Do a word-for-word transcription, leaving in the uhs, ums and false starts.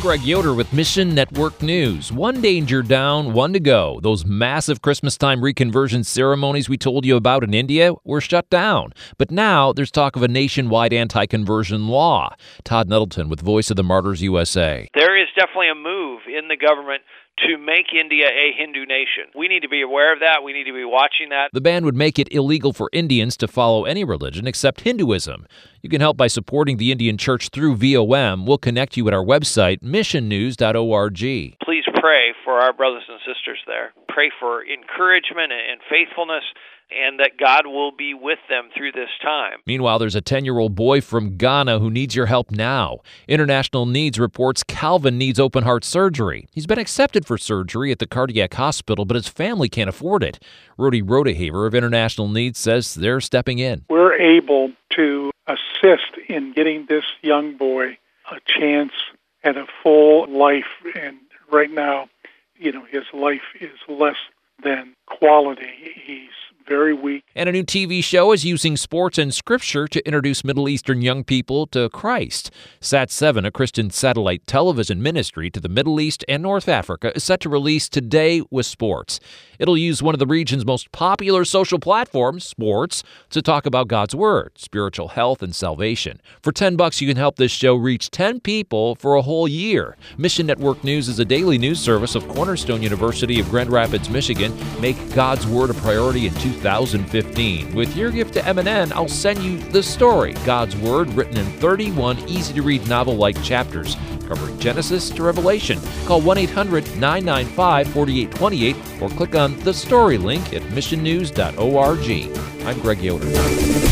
Greg Yoder with Mission Network News. One danger down, one to go. Those massive Christmas time reconversion ceremonies we told you about in India were shut down. But now there's talk of a nationwide anti-conversion law. Todd Nettleton with Voice of the Martyrs U S A. There is definitely a move in the government to make India a Hindu nation. We need to be aware of that. We need to be watching that. The ban would make it illegal for Indians to follow any religion except Hinduism. You can help by supporting the Indian Church through V O M. We'll connect you at our website, mission news dot org. Please pray for our brothers and sisters there. Pray for encouragement and faithfulness, and that God will be with them through this time. Meanwhile, there's a ten-year-old boy from Ghana who needs your help now. International Needs reports Calvin needs open-heart surgery. He's been accepted for surgery at the cardiac hospital, but his family can't afford it. Rudy Rodehaver of International Needs says they're stepping in. We're able to assist in getting this young boy a chance at a full life, and right now, you know, his life is less than quality. He's very weak. And a new T V show is using sports and scripture to introduce Middle Eastern young people to Christ. Sat seven, a Christian satellite television ministry to the Middle East and North Africa, is set to release today with sports. It'll use one of the region's most popular social platforms, sports, to talk about God's Word, spiritual health, and salvation. For ten bucks, you can help this show reach ten people for a whole year. Mission Network News is a daily news service of Cornerstone University of Grand Rapids, Michigan. Make God's Word a priority in two thousand fifteen. With your gift to M and N, I'll send you the story, God's Word, written in thirty-one easy-to-read novel-like chapters, covering Genesis to Revelation. Call one eight hundred nine nine five four eight two eight or click on the story link at mission news dot org. I'm Greg Yoder.